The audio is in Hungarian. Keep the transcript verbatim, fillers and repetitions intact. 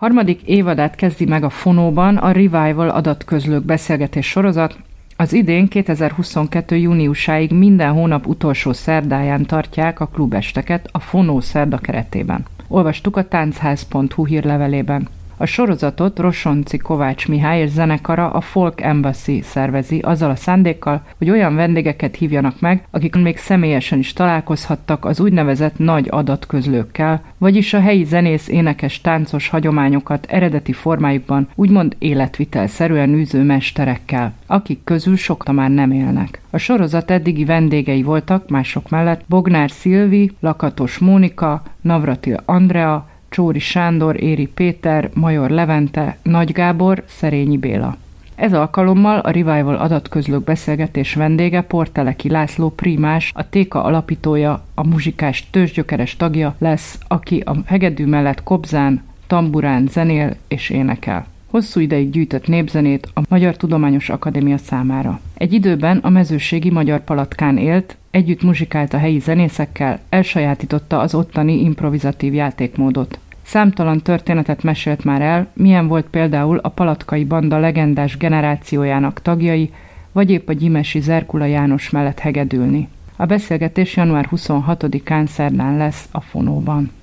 Harmadik évadát kezdi meg a Fonóban a Revival adatközlők beszélgetés sorozat. Az idén kétezer-huszonkettő júniusáig minden hónap utolsó szerdáján tartják a klubesteket a Fonó szerda keretében. Olvastuk a táncház pont hu hírlevelében. A sorozatot Rosonci Kovács Mihály és zenekara, a Folk Embassy szervezi azzal a szándékkal, hogy olyan vendégeket hívjanak meg, akik még személyesen is találkozhattak az úgynevezett nagy adatközlőkkel, vagyis a helyi zenész, énekes, táncos hagyományokat eredeti formájukban úgymond életvitelszerűen űző mesterekkel, akik közül sokta már nem élnek. A sorozat eddigi vendégei voltak mások mellett Bognár Szilvi, Lakatos Mónika, Navratil Andrea, Csóri Sándor, Éri Péter, Major Levente, Nagy Gábor, Szerényi Béla. Ez alkalommal a Revival adatközlők beszélgetés vendége Porteleki László Prímás, a Téka alapítója, a muzsikás tőzsgyökeres tagja lesz, aki a hegedű mellett kobzán, tamburán zenél és énekel. Hosszú ideig gyűjtött népzenét a Magyar Tudományos Akadémia számára. Egy időben a mezőségi Magyar Palatkán élt, együtt muzsikált a helyi zenészekkel, elsajátította az ottani improvizatív játékmódot. Számtalan történetet mesélt már el, milyen volt például a palatkai banda legendás generációjának tagjai, vagy épp a gyimesi Zerkula János mellett hegedülni. A beszélgetés január huszonhatodikán szerdán lesz a Fonóban.